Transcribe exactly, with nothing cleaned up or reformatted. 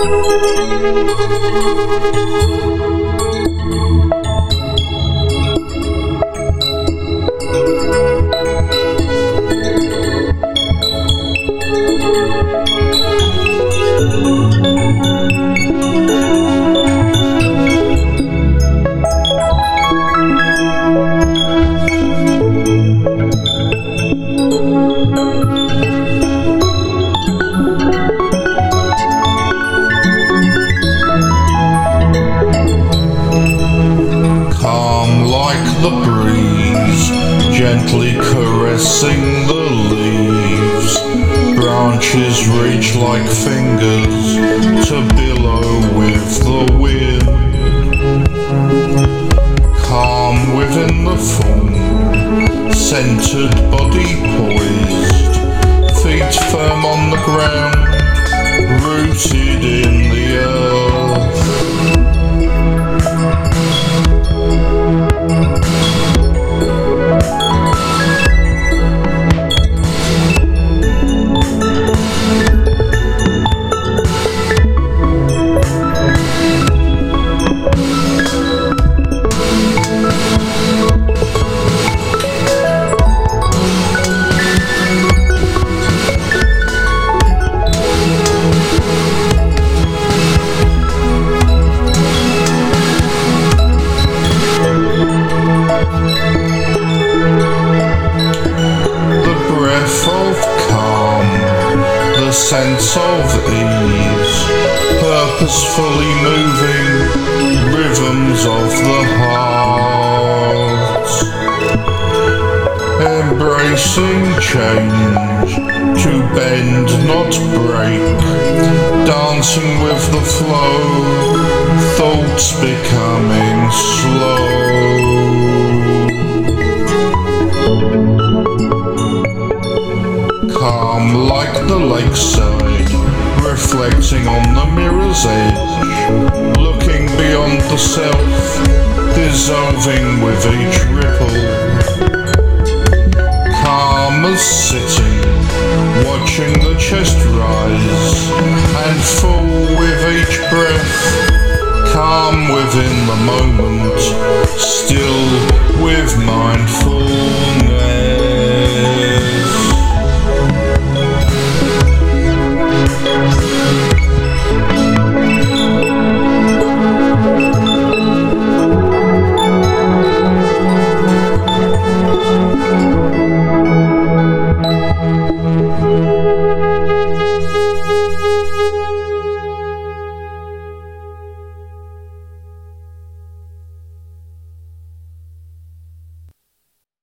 The breeze gently caressing the leaves, branches reach like fingers to billow with the wind. Calm within the form, centered body poised, feet firm on the ground, rooted in the earth. Sense of ease, purposefully moving rhythms of the heart, embracing change to bend not break, dancing with the flow, thoughts becoming slow. Calm like the lakeside, reflecting on the mirror's edge, looking beyond the self, dissolving with each ripple. Calm as sitting, watching the chest rise and fall with each breath. Calm within the moment, still with mindfulness. Thank you.